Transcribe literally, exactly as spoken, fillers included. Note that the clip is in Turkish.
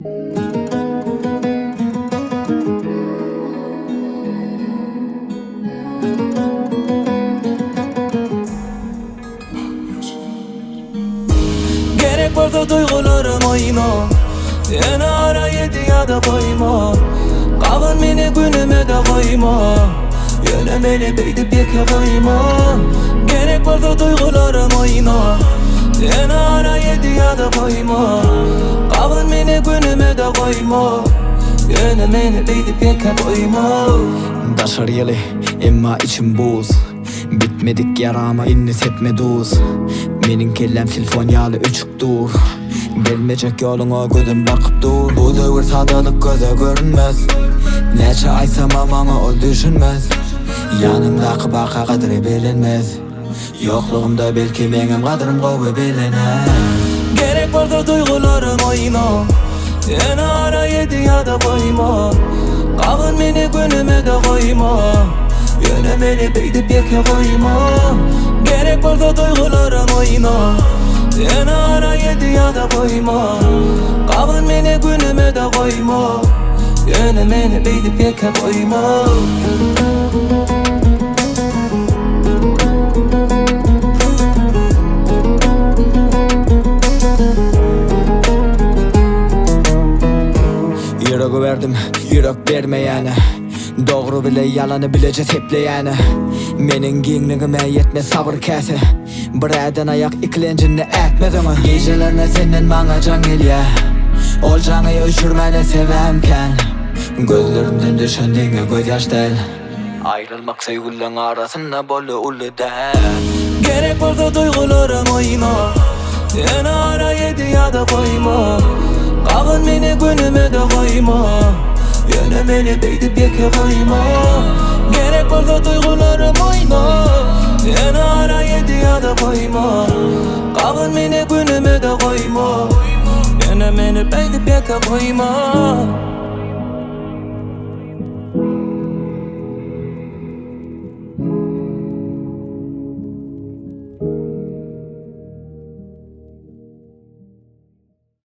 Gerek varsa duygularım oyna, yana ara yedi ya da koyma. Kalın beni günüme de koyma, yönemeli beydip yeke koyma. Gerek varsa duygularım oyna, yana ara yedi ya da koyma. Kalın beni günüme de koyma, yönemeli beydip yeke koyma. Daşar yeli emma içim buz, bitmedik yarama innis etme duz. Menin kellem silfonyalı üçük dur, gelmeyecek yoluna gözüm bakıp dur. Bu dövür sadalık göze görünmez, neçe aysam amana ol düşünmez. Yanımdaki baka kadri bilinmez, yokluğumda belki benim kadrim kovu bilinmez. Gerek varsa duygularım oyna, yana ara yedi ya da koyma. Kalın beni günüme de koyma, yönemeli beydip yeke koyma. Gerek varsa duygularım oyna, yana ara yedi ya da koyma. Kalın beni günüme de koyma, yönemeli beydip yeke koyma. Yüreği verdim, yürek vermeyene. Doğru bile yalanı bileceğiz hepleyene. Menin ginliğime yetmez sabır kese. Bireden ayak iklencinle etmez ama. Gecelerine senden bana can geliyor, ol canı öşürmene sevemken. Gözlerimden düşündüğüne göz yaş değil, ayrılmak sevgililerin arasında bolu ulu değil. Gerek varsa duygularım oyna, yana ara yedi ya da koyma. Kalın beni günüme de koyma, yönemeli beydip yeke koyma. Gerek varsa duygularım oyna, yana ara yedi ya da koyma. Kalın beni günüme de koyma, yönemeli beydip yeke koyma.